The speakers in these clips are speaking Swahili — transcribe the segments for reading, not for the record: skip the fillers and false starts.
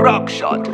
Rock shot.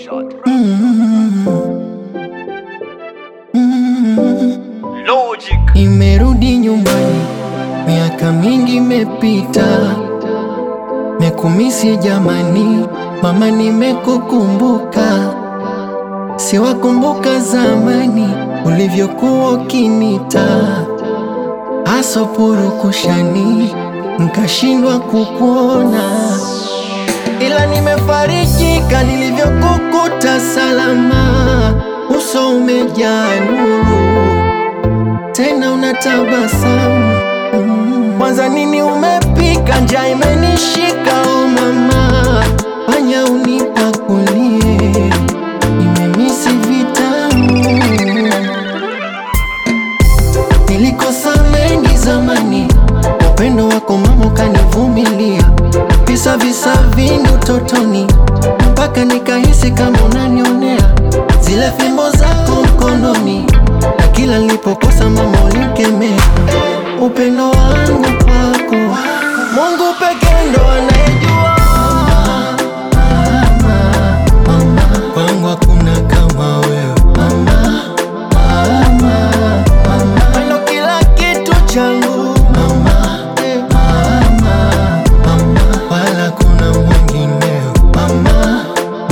Logic. Nimerudi nyumbani, miaka mingi imepita, mekumisi jamani, mama nimekukumbuka, siwakumbuka zamani ulivyokuwa ukinita, aso purukushani nkashindwa kukuona, ila nimefarijika nilivyokukuta salama, uso umejaa nuru, tena unatabasamu. Kwanza nini umepika, njaa imenishika oh mama, fanya unipakulie, nimemisi vitamu. Nilikosa mengi zamani, upendo wako mama ukanivumilia, visa vingi utotoni, mpaka nikahisi kama unanionea, zile fimbo zako mkononi, na kila nilipokosa mama ulikemea. Upendo wangu kwako Mungu pekee ndo anayejua. Mama, kwangu hakuna kama wewe mama, ndo kila kitu changu mama, wala kuna mwingineo mama,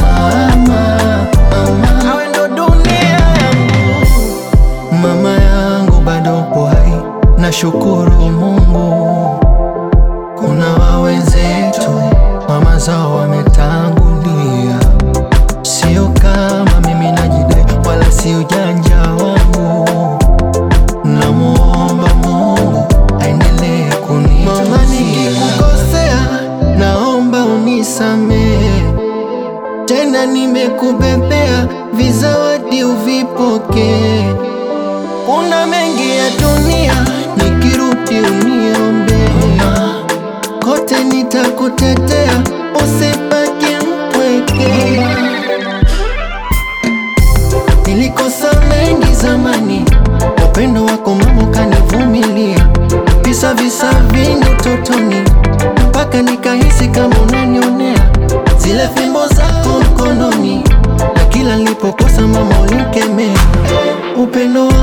awe ndo dunia yangu. Mama yangu bado upo hai, nashukuru Mungu. Kuna wawenzetu mama zao wametangulia, sio kama mimi najidai, wala si ujanja wangu. Namuomba Mungu aendelee kunitunzia. Mama, nikikukosea naomba unisamehe, tena nimekubebea vizawadi uvipokee. Kuna mengi ya dunia, nikirudi uniombe, kote nitakutetea, usibaki mpweke. Nilikosa mengi zamani, upendo wako mama ukanivumilia, visa vingi utotoni, mpaka nikahisi kama unanionea, zile fimbo zako mkononi, na kila nilipokosa mama ulikemea. Upendo